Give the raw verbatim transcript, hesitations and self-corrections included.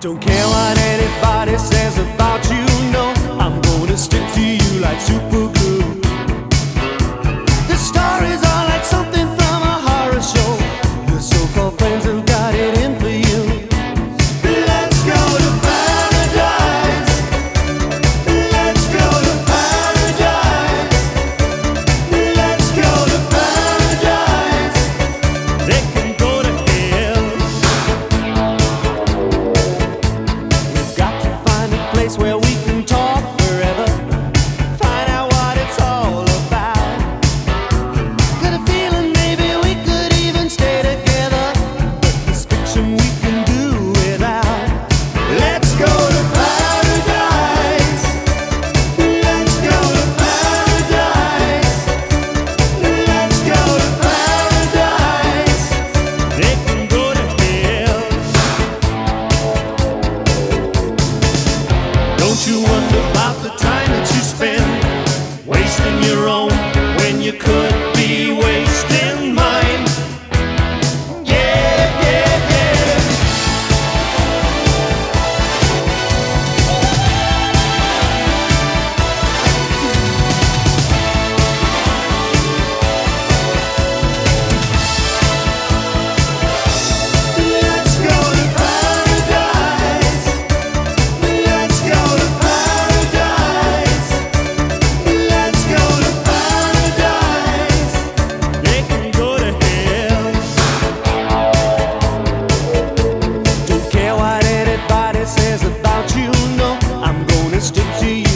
Don't care what anybody says about you, no. I'm gonna stick to you like super glue. The stories are like something from a horror show. Your so-called friends have got it in for you. Let's go to paradise. Let's go to paradise. Let's go to paradise. They can go to hell. We've got to find a place where we can talk forever. Find out what it's all about. Got a feeling maybe we could even stay together, but this fiction we can do without. Let's go to paradise. Let's go to paradise. Let's go to paradise. They can go to hell. Don't you wonder about the time that you spend wasting your own when you could be wasting mine? Yeah, yeah, yeah. Let's go to paradise. Let's go to paradise. Let's go to paradise. They can go to hell. Don't care what anybody says about you, no. I'm gonna stick to you